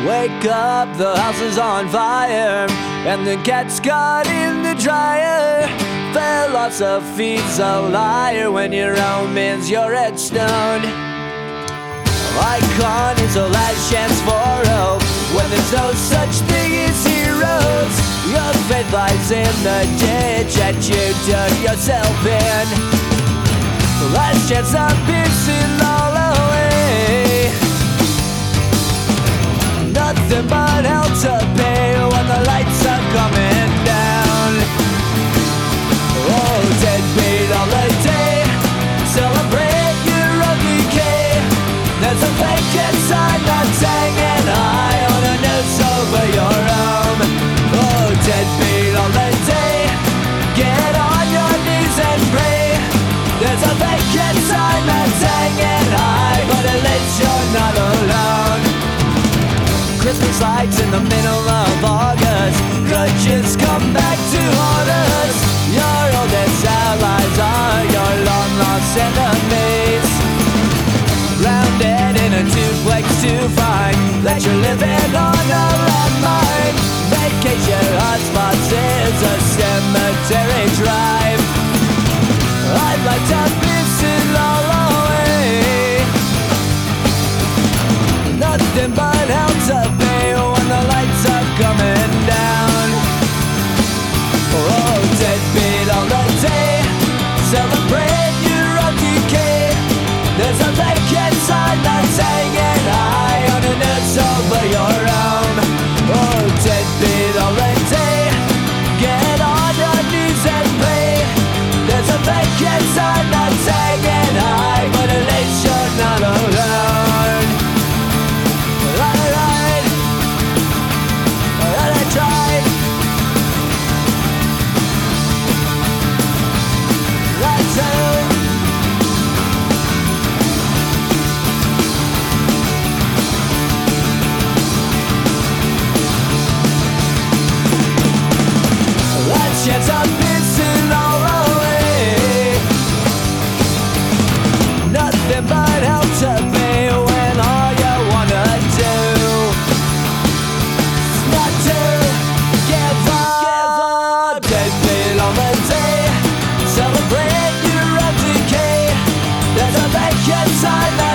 Wake up, the house is on fire, and the cat's caught in the dryer. Philosophy's a liar when your own man's your headstone. Icon is a last chance for hope when there's no such thing as heroes. Your faith lies in the ditch that you dug yourself in. Last chance of pissing all away. Nothing but hell to pay when the lights are coming down. Oh, deadbeat holiday, celebrate your own decay. There's a vacant sign that's hanging high on a noose over your home. Oh, deadbeat holiday, get on your knees and pray. There's a vacant sign that's hanging high, but at least you're not alone. Christmas lights in the middle of August, grudges come back to haunt us. Your oldest allies are your long lost enemies. Grounded in a duplex to find that you're living on a landmine. Vacation hotspots is a cemetery drive. I'd like to miss it all away. Nothing but hell to pay when the lights are coming down. Oh, deadbeat holiday, celebrate your own decay. There's a vacant sign that's hanging high on a noose over your home. Oh, deadbeat holiday, get on your knees and pray. There's a vacant sign that's hanging high, but at least you're not alone. Alright, I tried. That's it. Last chance of missing all away. Nothing but hell to pay when all you wanna do is not to give up. Deadbeat on the day, celebrate your own decay. There's a vacant sign